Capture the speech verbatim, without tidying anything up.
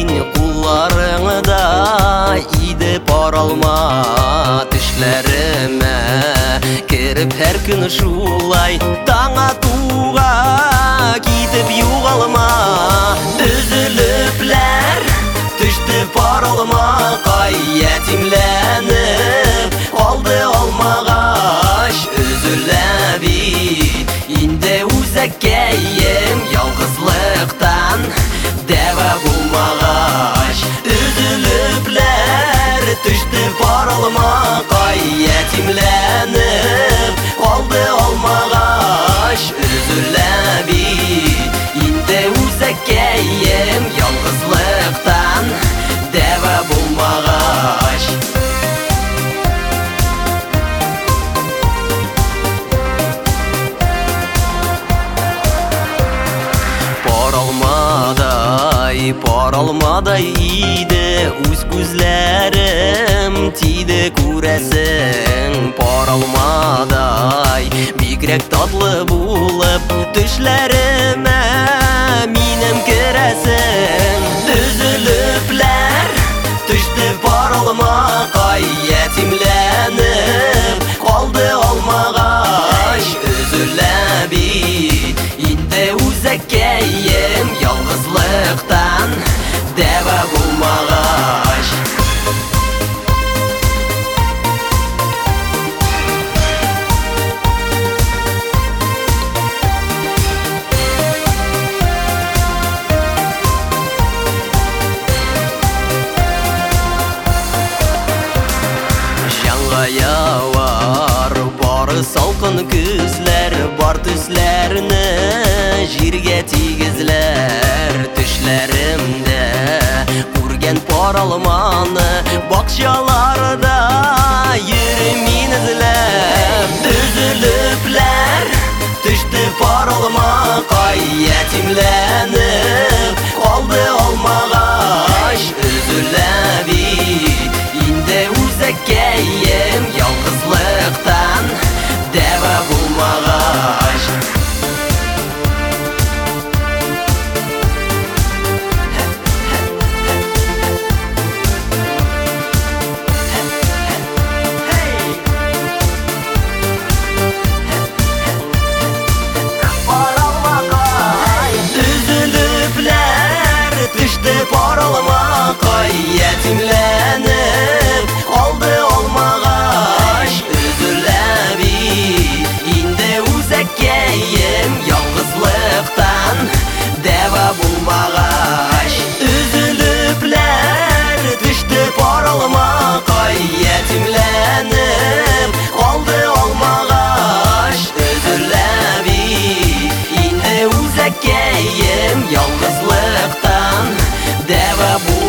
Kullarыңda идеп аралма Түшләріме керіп әр күн шулай Таң атуға китеп юғалма Үзіліпләр түштіп аралма Қай ятимләніп алды алмағаш Үзілә бит инде үзәккәйем Ялғызлықтан дәва булмағаш Үзіліпләр түштіп аралма Қай ятимләніп алды алмағаш Үзілә бит инде үзәккәйем Ялғызлықтан дәва булмағаш Паралмадай, паралмадай иде Үз күзләрем тиде күрәсең Паралмадай, бигрәк татлы булып Төшләремә минем керәсең Үзіліпләр төште паралма Қай ятимләнеп калды алмағаш Үзілә бит инде үзәккәйем Ялғызлықтан дәва булмағаш Яуар бары салқын күзләр Бар төсләрне җиргә тигезләр Төшләремдә күргән паралманы Бакчаларда йөрмин эзләп Үзіліпләр төште паралма Кай ятимләнеп калды алмағаш Үзілә бит инде үзәккәйем Ялғызлықтан дәва булмағаш Үзіліпләр төште паралма Кай ятимләнеп алды алмағаш Үзілә бит инде үзәккәйем Ялғызлықтан дәва булмағаш Үзіліпләр төште паралма Кай ятимләнеп алды алмағаш Үзілә бит инде үзәккәйем Ялғызлықтан дәва булмағаш